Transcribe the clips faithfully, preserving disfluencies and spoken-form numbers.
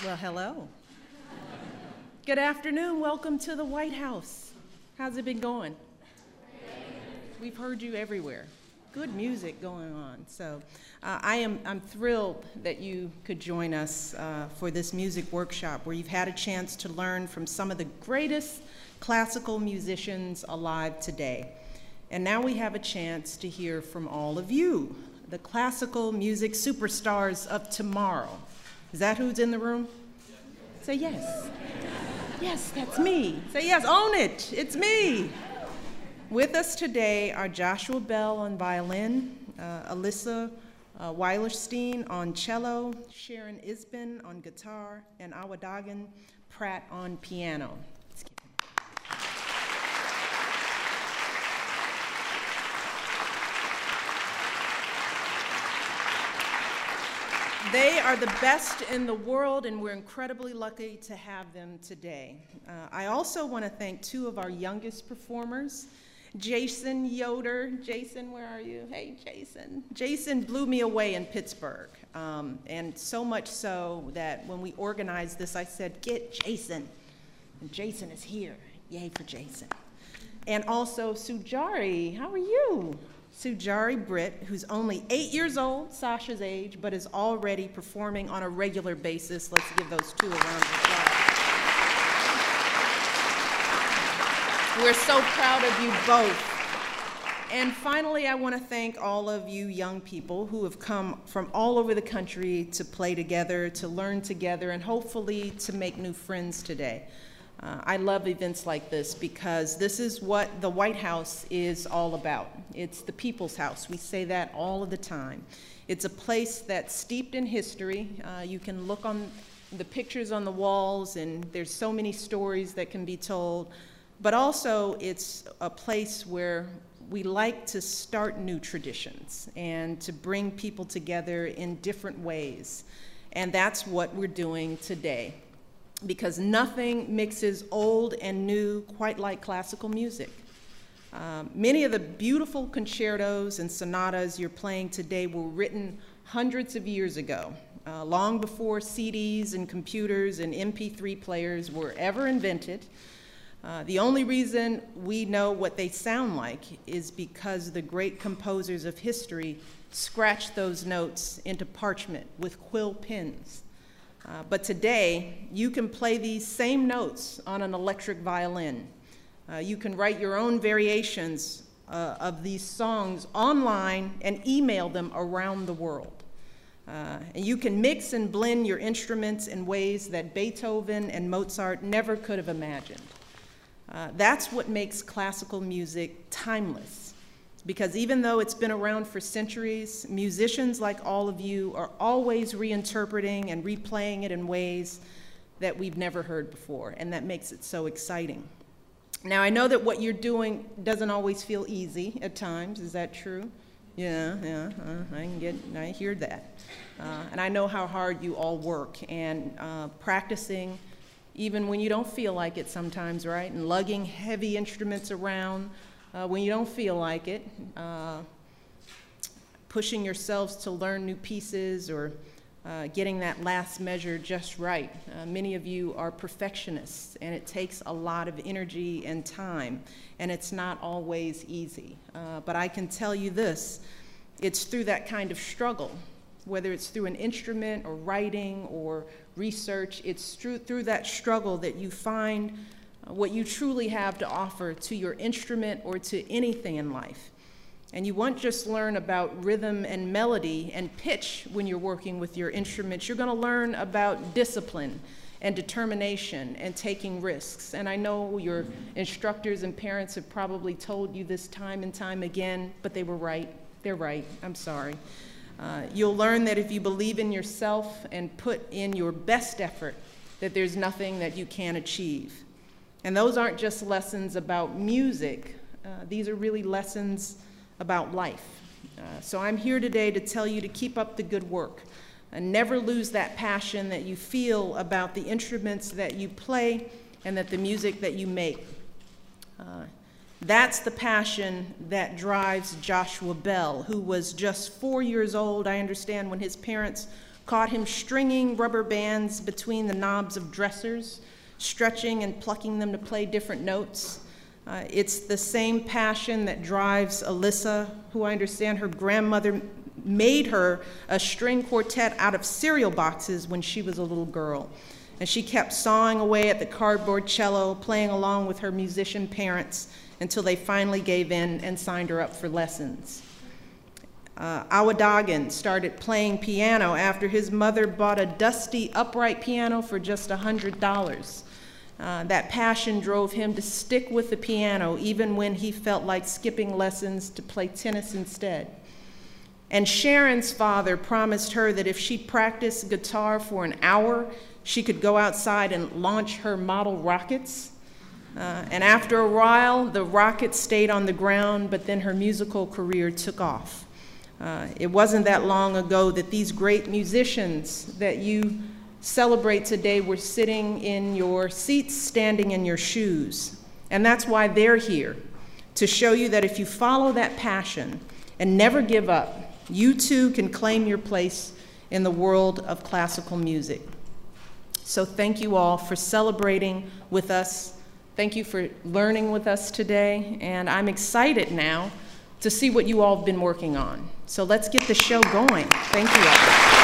Well, hello. Good afternoon. Welcome to the White House. How's it been going? We've heard you everywhere. Good music going on. So uh, I am I'm thrilled that you could join us uh, for this music workshop where you've had a chance to learn from some of the greatest classical musicians alive today. And now we have a chance to hear from all of you, the classical music superstars of tomorrow. Is that who's in the room? Say yes. Yes, that's me. Say yes, own it. It's me. With us today are Joshua Bell on violin, uh, Alyssa uh, Weilerstein on cello, Sharon Isbin on guitar, and Awadagan Pratt on piano. Let's give them. They are the best in the world, and we're incredibly lucky to have them today. Uh, I also want to thank two of our youngest performers, Jason Yoder. Jason, where are you? Hey, Jason. Jason blew me away in Pittsburgh, um, and so much so that when we organized this, I said, get Jason. And Jason is here. Yay for Jason. And also Sujari, how are you? Sujari Britt, who's only eight years old, Sasha's age, but is already performing on a regular basis. Let's give those two a round of applause. We're so proud of you both. And finally, I want to thank all of you young people who have come from all over the country to play together, to learn together, and hopefully to make new friends today. Uh, I love events like this because this is what the White House is all about. It's the people's house. We say that all of the time. It's a place that's steeped in history. Uh, you can look on the pictures on the walls, and there's so many stories that can be told. But also, it's a place where we like to start new traditions and to bring people together in different ways. And that's what we're doing today, because nothing mixes old and new quite like classical music. Um, many of the beautiful concertos and sonatas you're playing today were written hundreds of years ago, uh, long before C Ds and computers and M P three players were ever invented. Uh, the only reason we know what they sound like is because the great composers of history scratched those notes into parchment with quill pens. Uh, but today, you can play these same notes on an electric violin. Uh, you can write your own variations uh, of these songs online and email them around the world. Uh, and you can mix and blend your instruments in ways that Beethoven and Mozart never could have imagined. Uh, that's what makes classical music timeless. Because even though it's been around for centuries, musicians like all of you are always reinterpreting and replaying it in ways that we've never heard before, and that makes it so exciting. Now, I know that what you're doing doesn't always feel easy at times. Is that true? Yeah, yeah, uh, I can get, I hear that. Uh, and I know how hard you all work, and uh, practicing even when you don't feel like it sometimes, right? And lugging heavy instruments around Uh, when you don't feel like it, uh, pushing yourselves to learn new pieces or uh, getting that last measure just right. Uh, many of you are perfectionists, and it takes a lot of energy and time, and it's not always easy. Uh, but I can tell you this, it's through that kind of struggle, whether it's through an instrument or writing or research, it's through, through that struggle that you find what you truly have to offer to your instrument or to anything in life. And you won't just learn about rhythm and melody and pitch when you're working with your instruments. You're going to learn about discipline and determination and taking risks. And I know your instructors and parents have probably told you this time and time again, but they were right. They're right. I'm sorry. Uh, you'll learn that if you believe in yourself and put in your best effort, that there's nothing that you can't achieve. And those aren't just lessons about music. Uh, these are really lessons about life. Uh, so I'm here today to tell you to keep up the good work and never lose that passion that you feel about the instruments that you play and that the music that you make. Uh, that's the passion that drives Joshua Bell, who was just four years old, I understand, when his parents caught him stringing rubber bands between the knobs of dressers, stretching and plucking them to play different notes. Uh, it's the same passion that drives Alyssa, who I understand her grandmother made her a string quartet out of cereal boxes when she was a little girl. And she kept sawing away at the cardboard cello, playing along with her musician parents until they finally gave in and signed her up for lessons. Uh, Awadagan started playing piano after his mother bought a dusty upright piano for just one hundred dollars. Uh, that passion drove him to stick with the piano even when he felt like skipping lessons to play tennis instead. And Sharon's father promised her that if she practiced guitar for an hour, she could go outside and launch her model rockets. Uh, and after a while, the rockets stayed on the ground, but then her musical career took off. Uh, it wasn't that long ago that these great musicians that you celebrate today were sitting in your seats, standing in your shoes. And that's why they're here, to show you that if you follow that passion and never give up, you too can claim your place in the world of classical music. So thank you all for celebrating with us. Thank you for learning with us today. And I'm excited now to see what you all have been working on. So let's get the show going. Thank you all.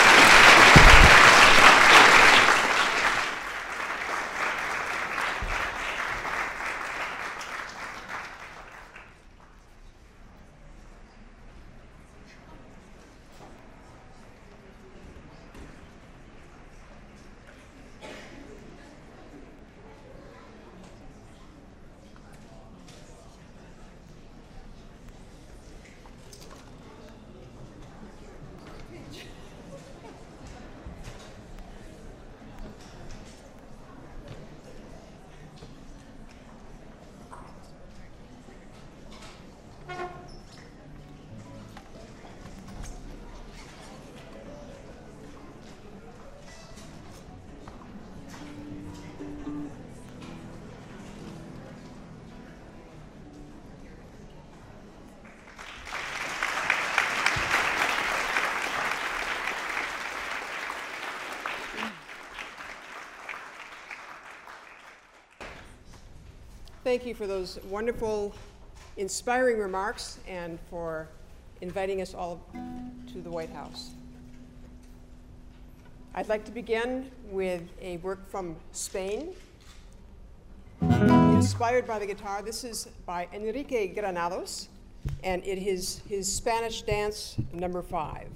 Thank you for those wonderful, inspiring remarks and for inviting us all to the White House. I'd like to begin with a work from Spain, inspired by the guitar. This is by Enrique Granados, and it is his Spanish dance number five.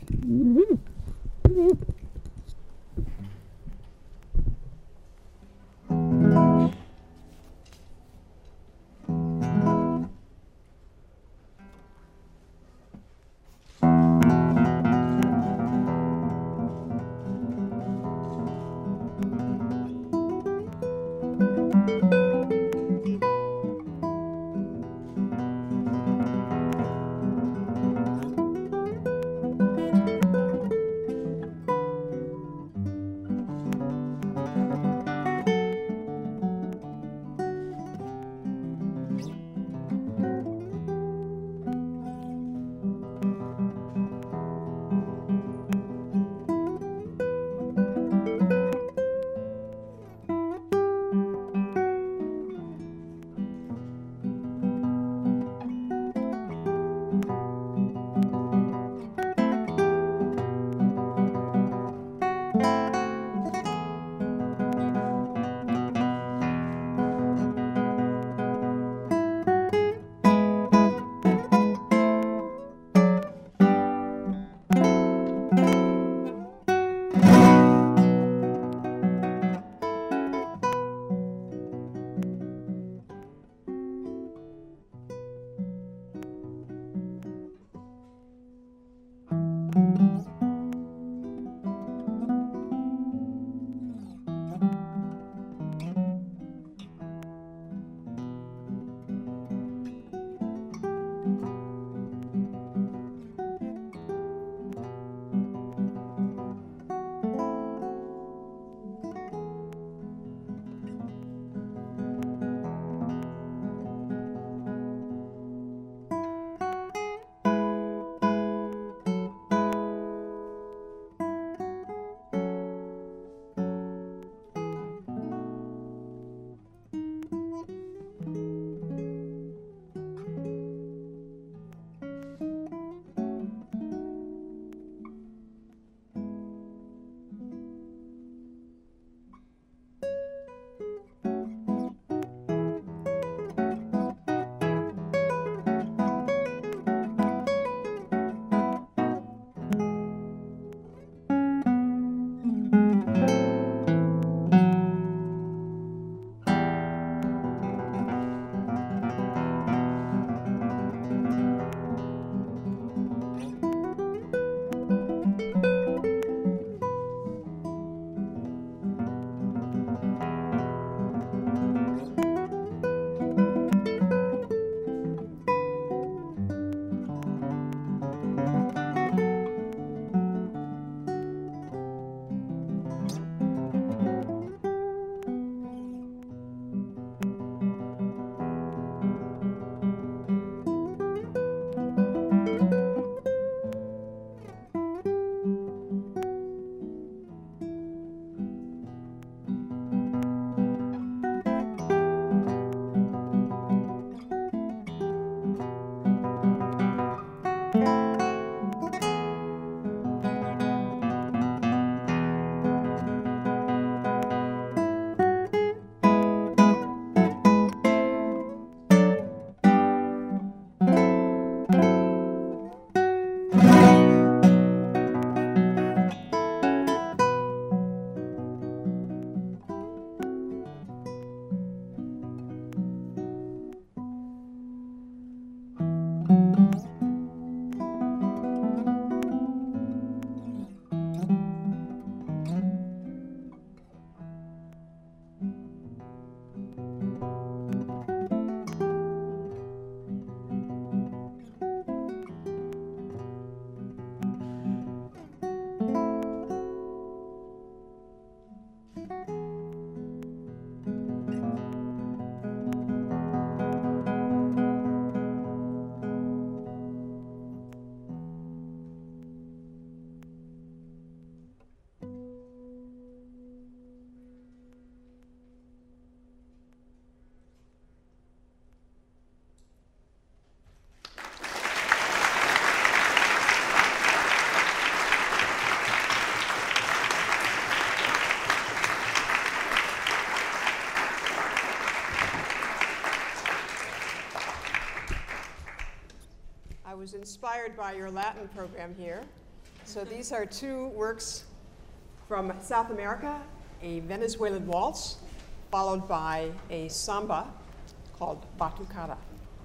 I was inspired by your Latin program here. So these are two works from South America, a Venezuelan waltz, followed by a samba called Batucada.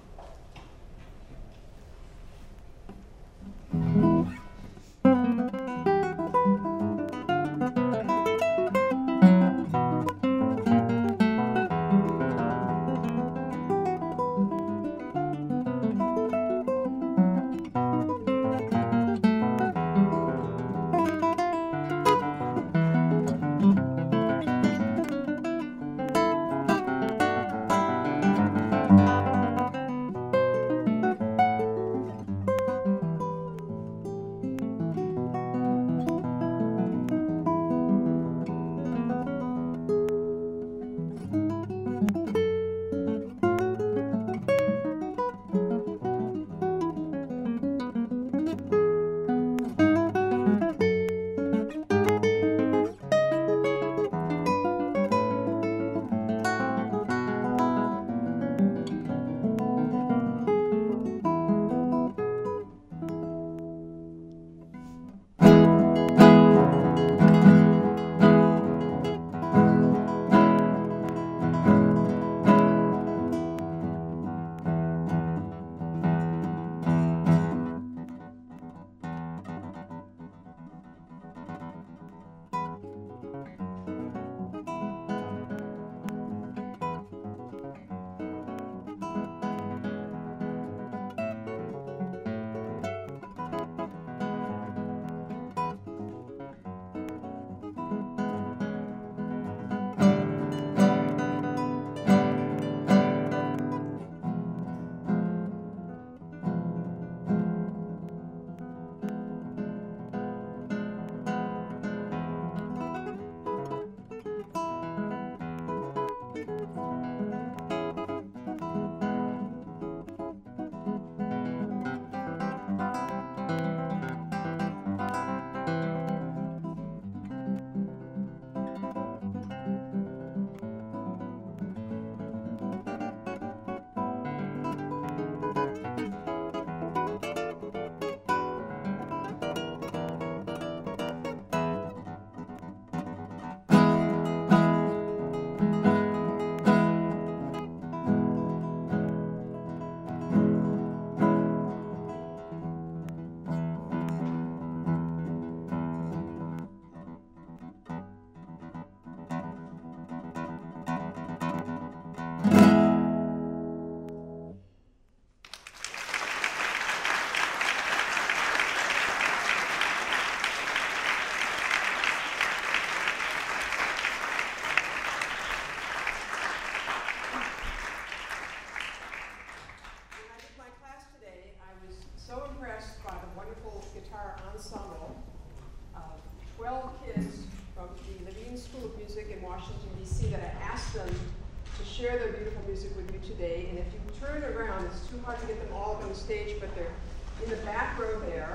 Share their beautiful music with you today, and if you turn around, it's too hard to get them all up on the stage, but they're in the back row there,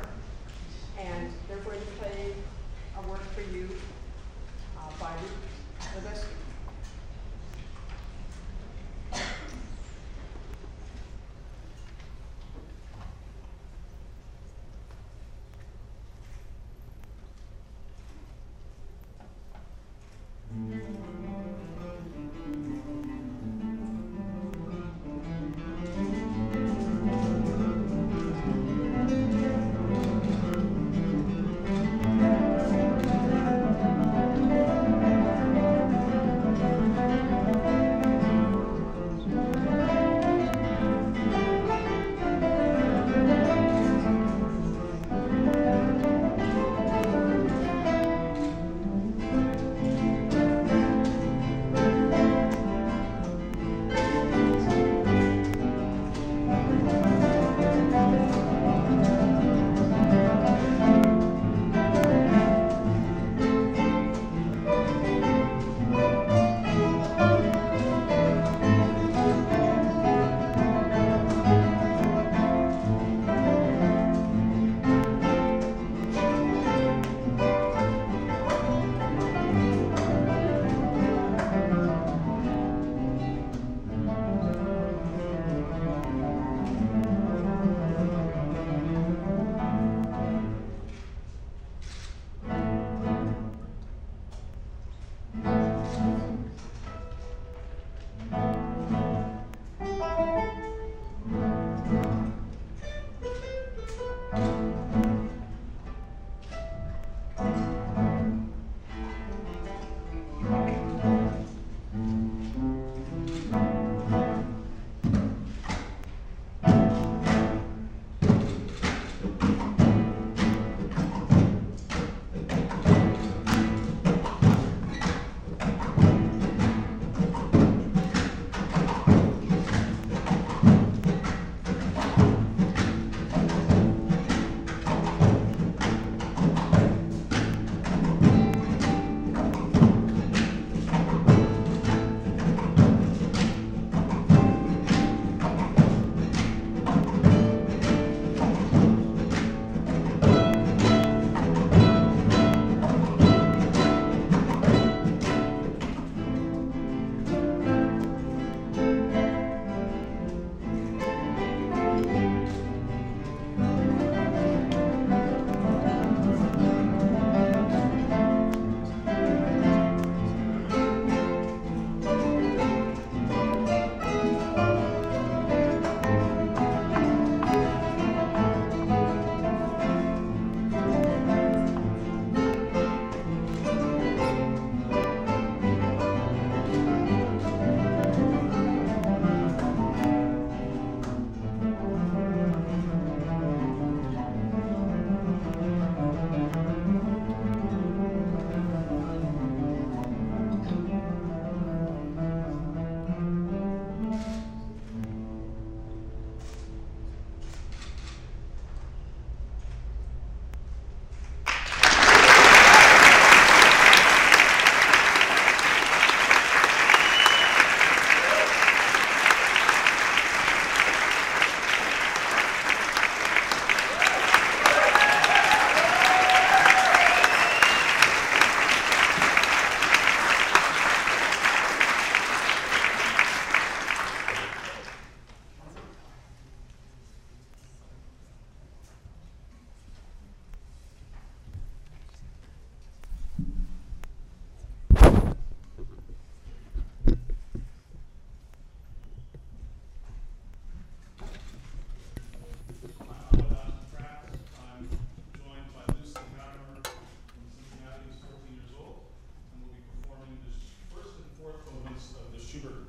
and they're going to play a work for you uh, by the best.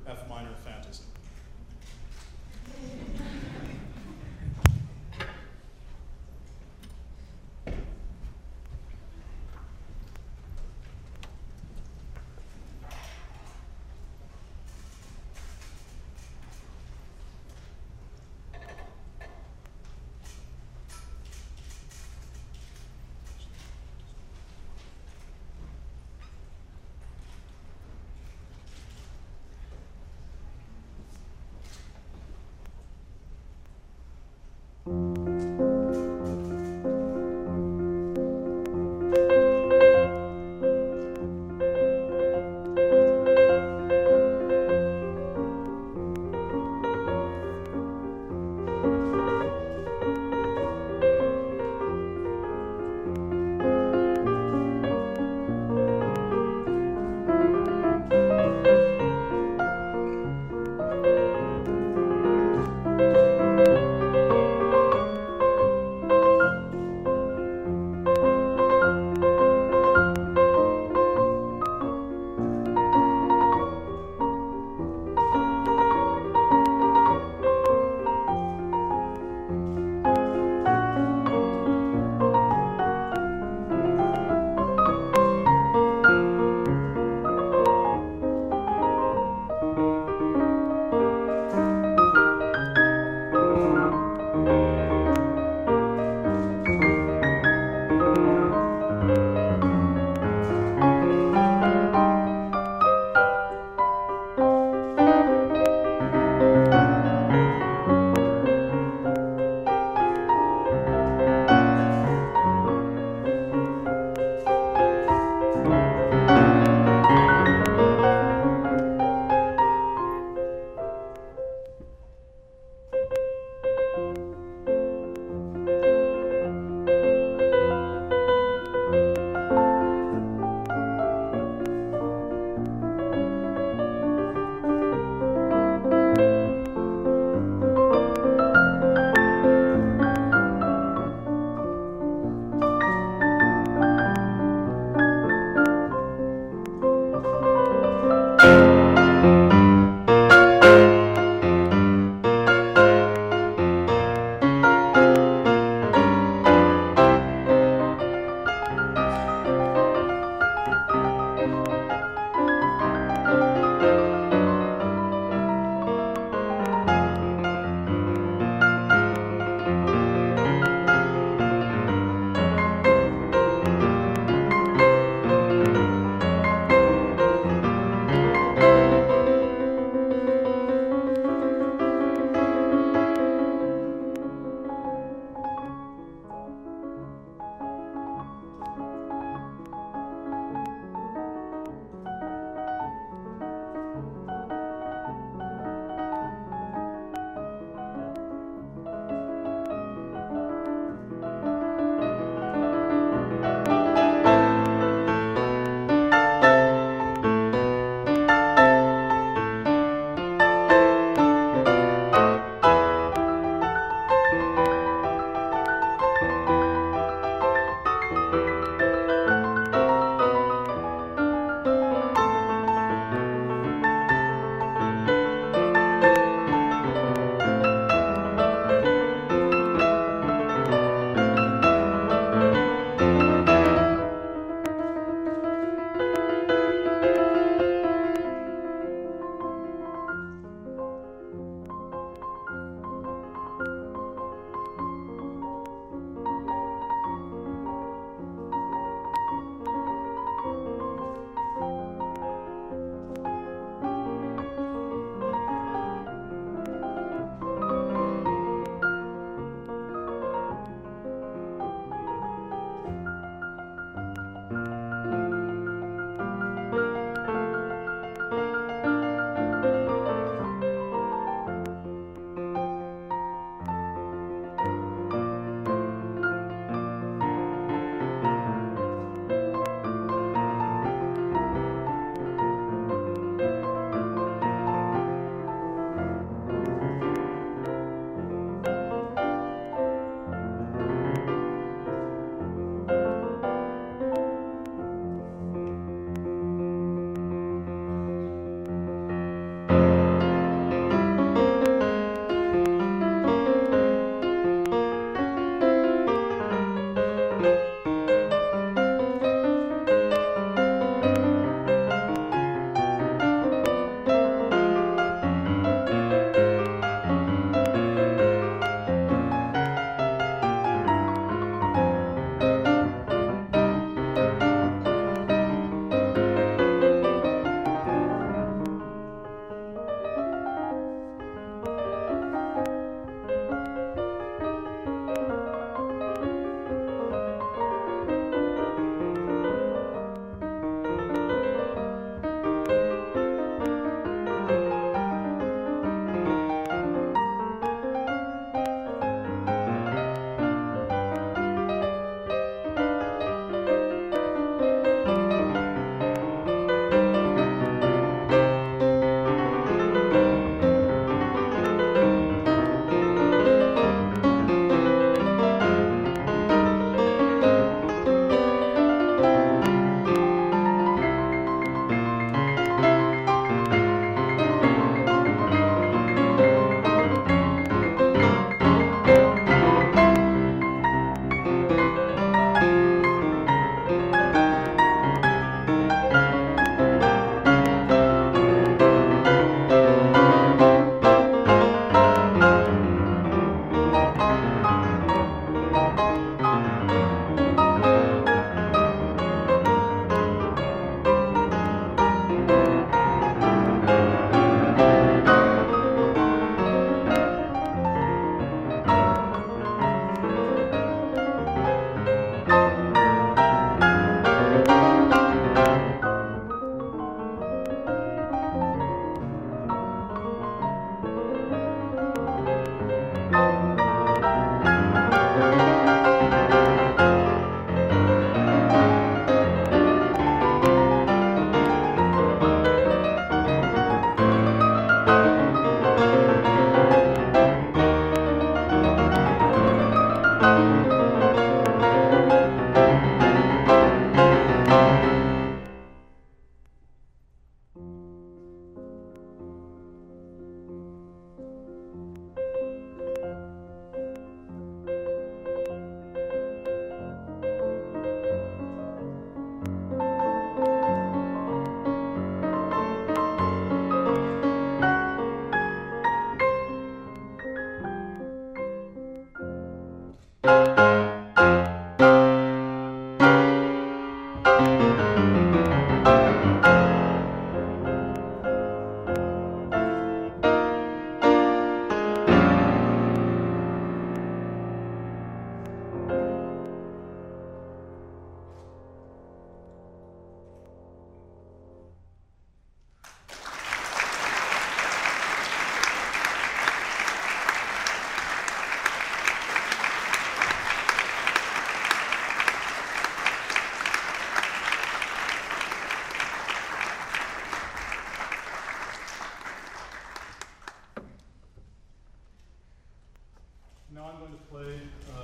F minor fantasy.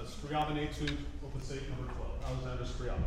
Scriabin Etude, Opus eight, number twelve, Alexander Scriabin.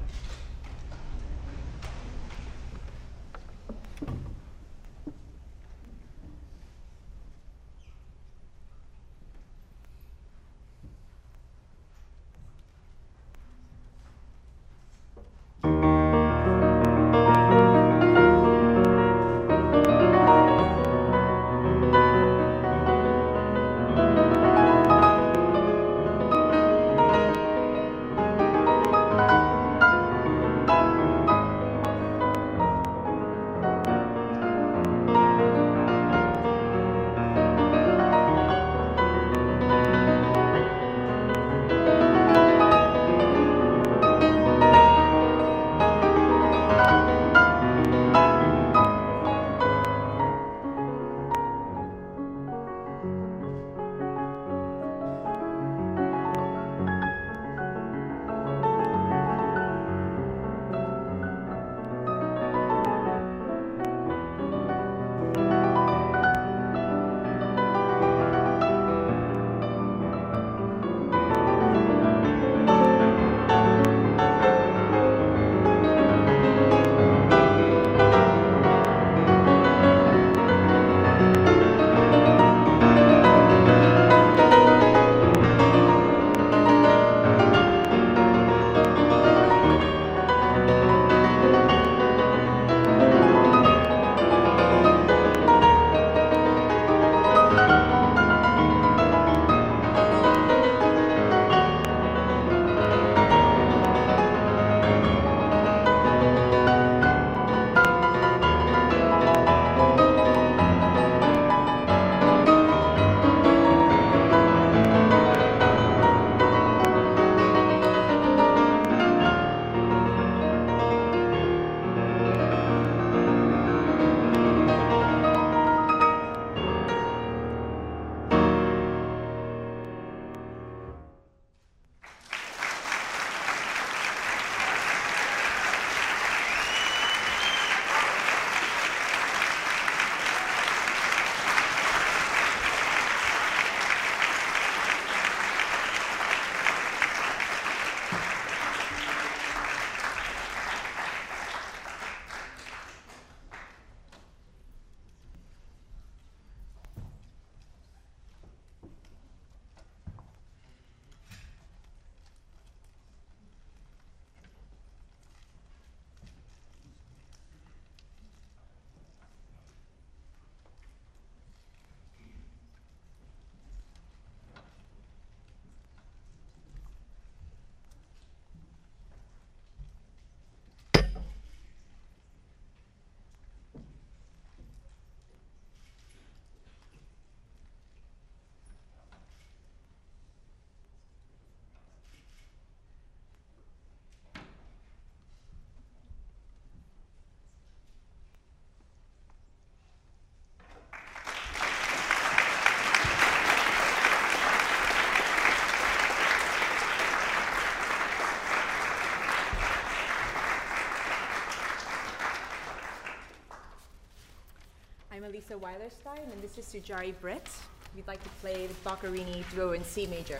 I'm Elisa Weilerstein, and this is Sujari Britt. We'd like to play the Boccherini Duo in C major.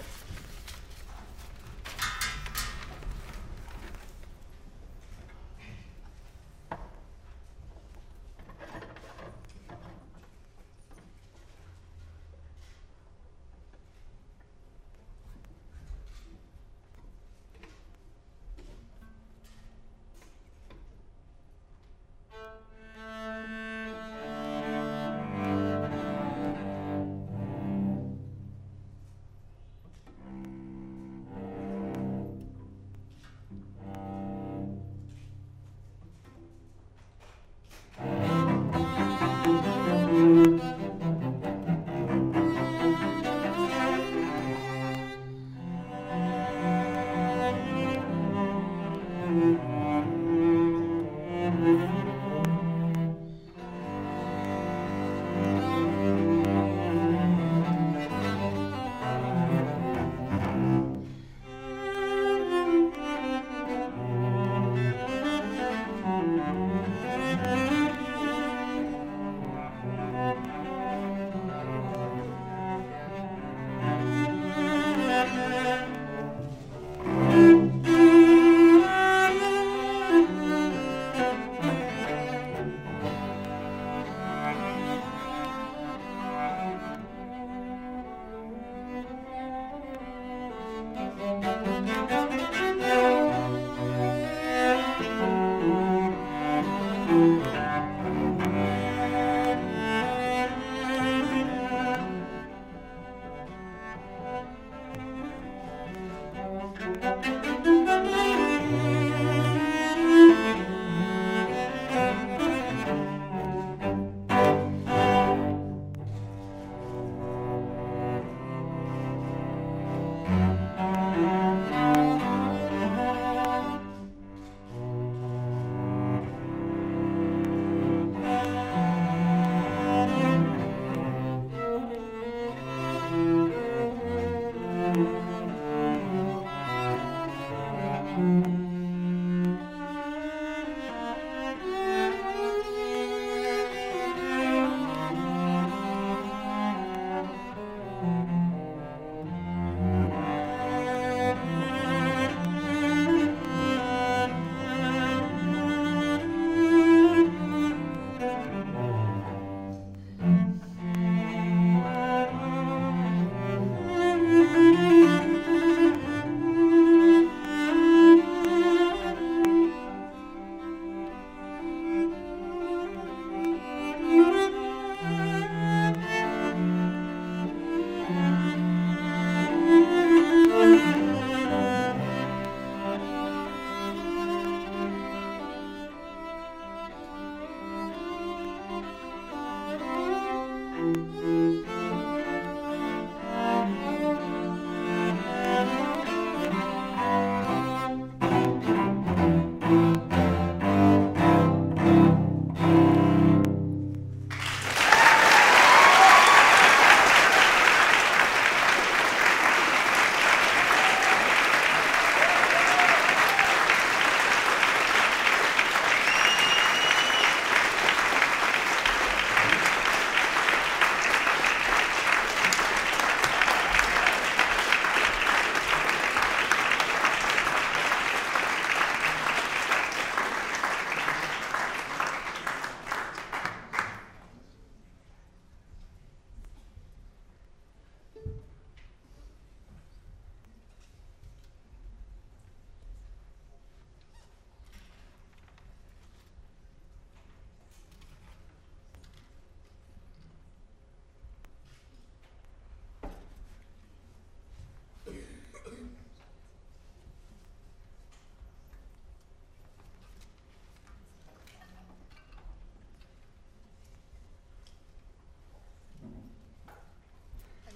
Thank you.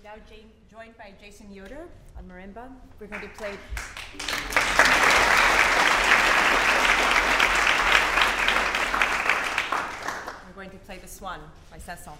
now Jane, joined by Jason Yoder on marimba. We're going to play. We're going to play The Swan by Saint-Saëns.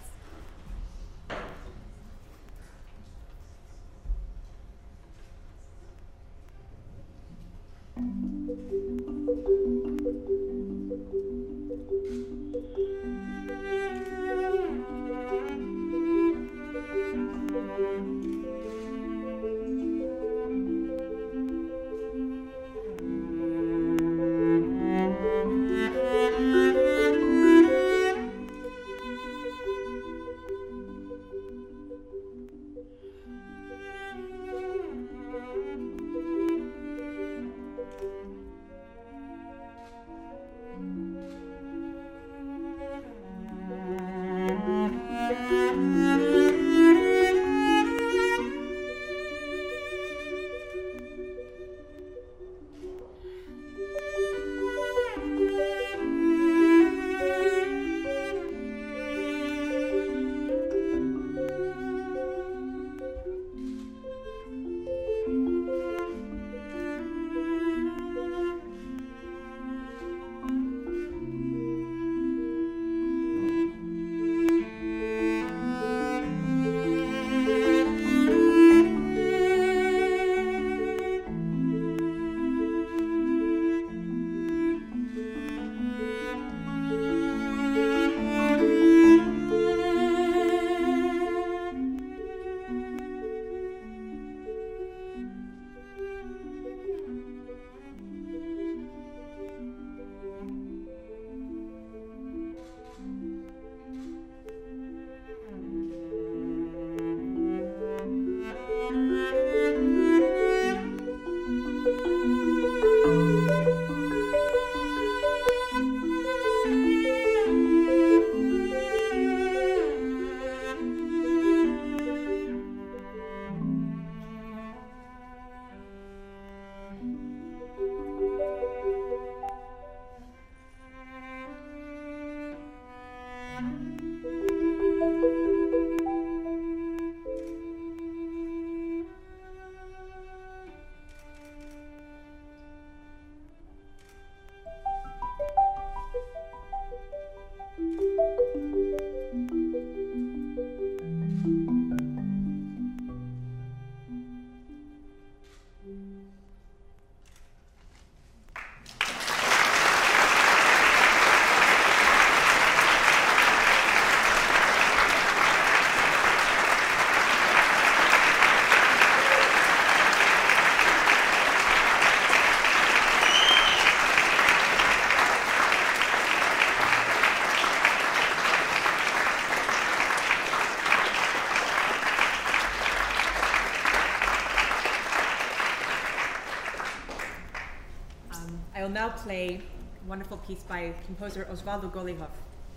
I will now play a wonderful piece by composer Osvaldo Golijov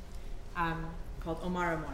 um, called Omar Amor.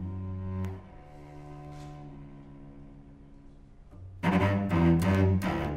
Thank you.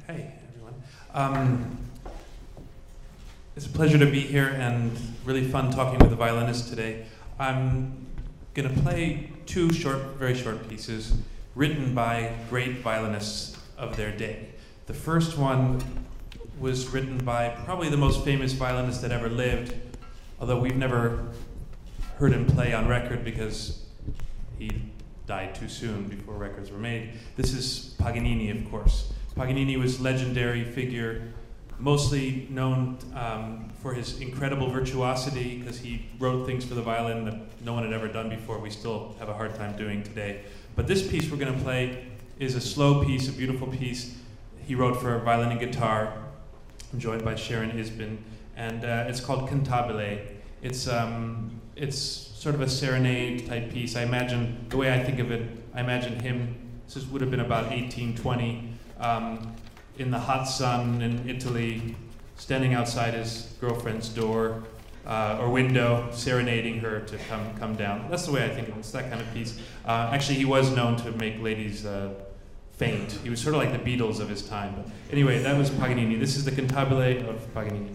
Hey, everyone. Um, it's a pleasure to be here and really fun talking with the violinist today. I'm going to play two short, very short pieces written by great violinists of their day. The first one was written by probably the most famous violinist that ever lived, although we've never heard him play on record because he died too soon before records were made. This is Paganini, of course. Paganini was a legendary figure, mostly known um, for his incredible virtuosity, because he wrote things for the violin that no one had ever done before. We still have a hard time doing today. But this piece we're going to play is a slow piece, a beautiful piece he wrote for violin and guitar. I'm joined by Sharon Isbin, and uh, it's called Cantabile. It's um, it's sort of a serenade type piece. I imagine, the way I think of it, I imagine him, this would have been about eighteen twenty, um, in the hot sun in Italy, standing outside his girlfriend's door uh, or window, serenading her to come come down. That's the way I think of it. It's that kind of piece. Uh, actually, he was known to make ladies uh, faint. He was sort of like the Beatles of his time. But anyway, that was Paganini. This is the Cantabile of Paganini.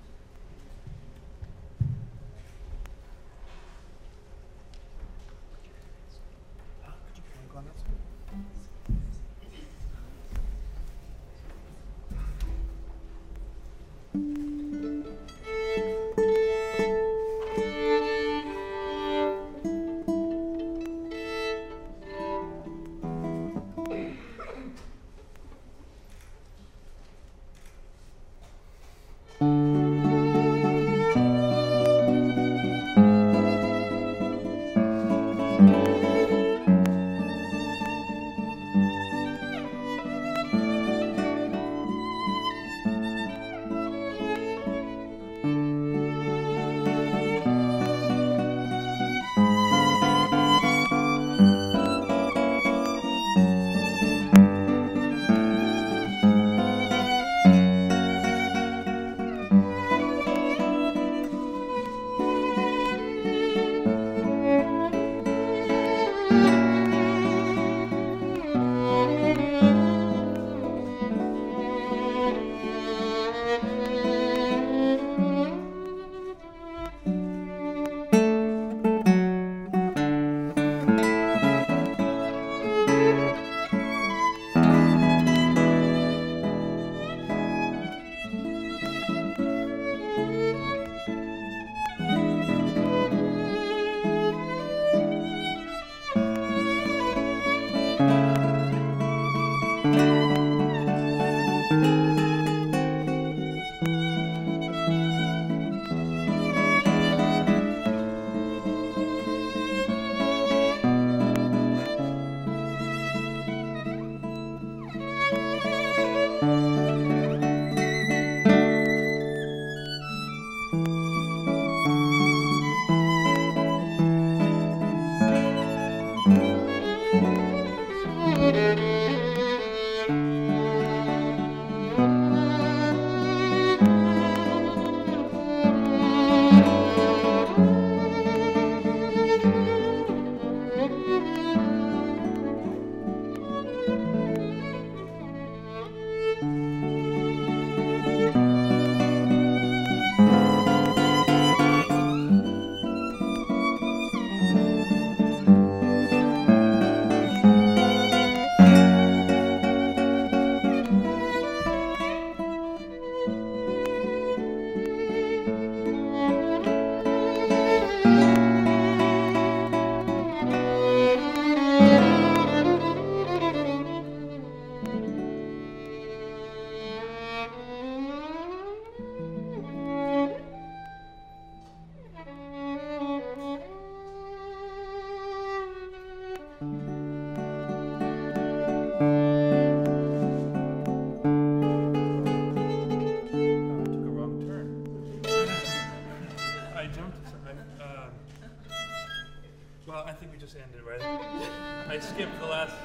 I skipped the last.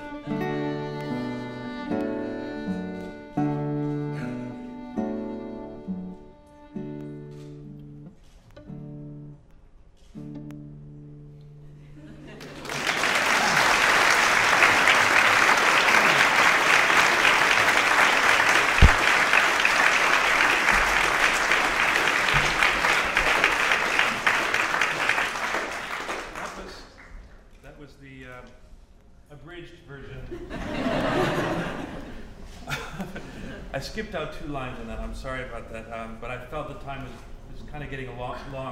I skipped out two lines on that. I'm sorry about that, um, but I felt the time was, was kind of getting long. long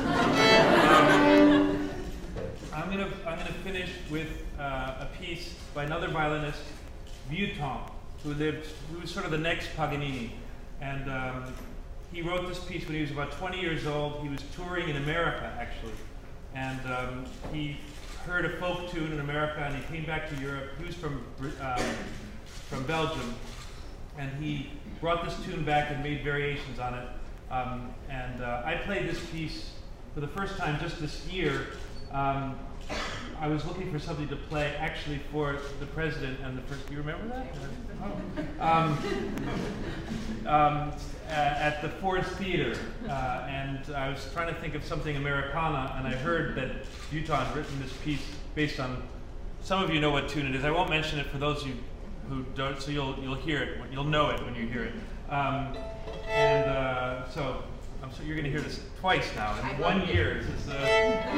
um, I'm gonna I'm gonna finish with uh, a piece by another violinist, Vieuxtemps, who lived, who was sort of the next Paganini, and um, he wrote this piece when he was about twenty years old. He was touring in America, actually, and um, he heard a folk tune in America, and he came back to Europe. He was from um, from Belgium, and he brought this tune back and made variations on it. Um, and uh, I played this piece for the first time just this year. Um, I was looking for something to play actually for the president and the first. Do you remember that? Oh. Um, um, at the Ford Theater, uh, and I was trying to think of something Americana, and I heard that Vieuxtemps had written this piece based on. Some of you know what tune it is. I won't mention it for those of you who don't, so you'll you'll hear it. You'll know it when you hear it. Um, and uh, so. I'm so you're going to hear this twice now in one year. This is, uh,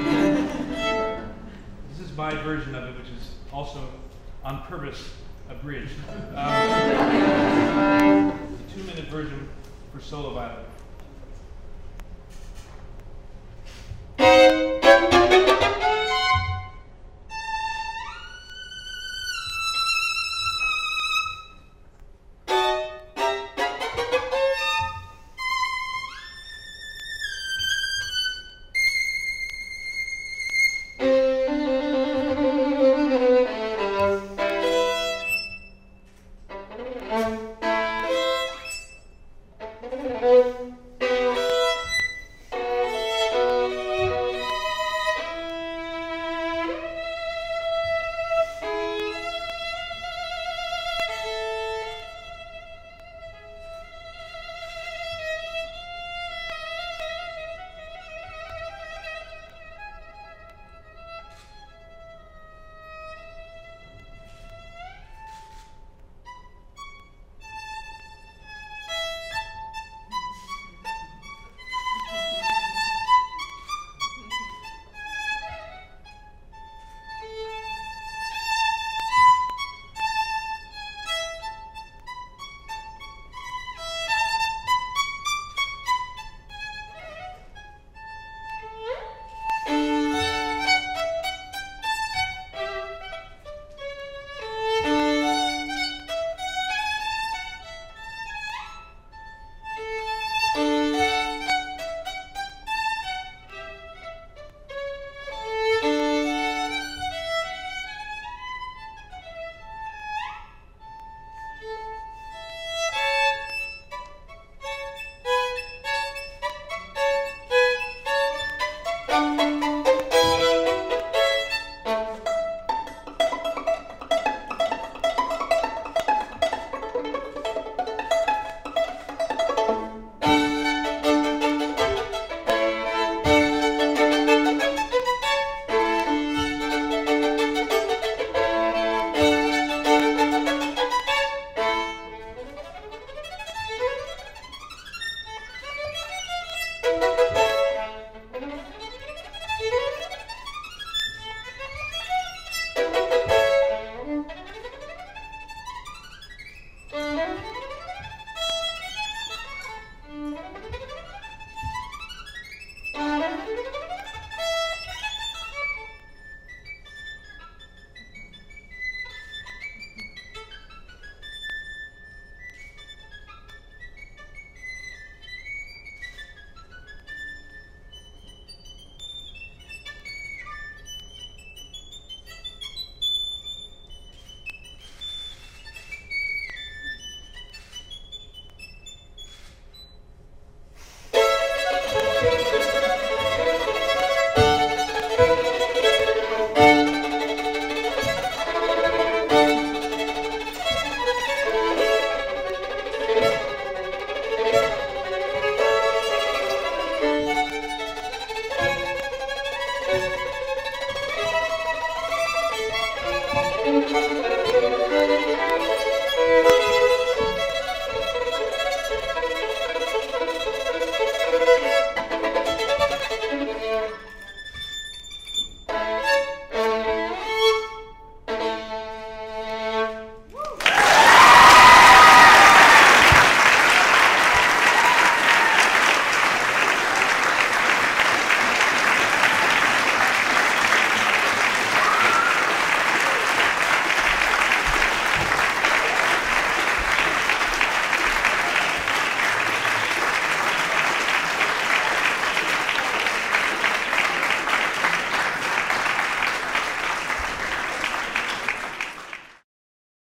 this is my version of it, which is also on purpose abridged. Um,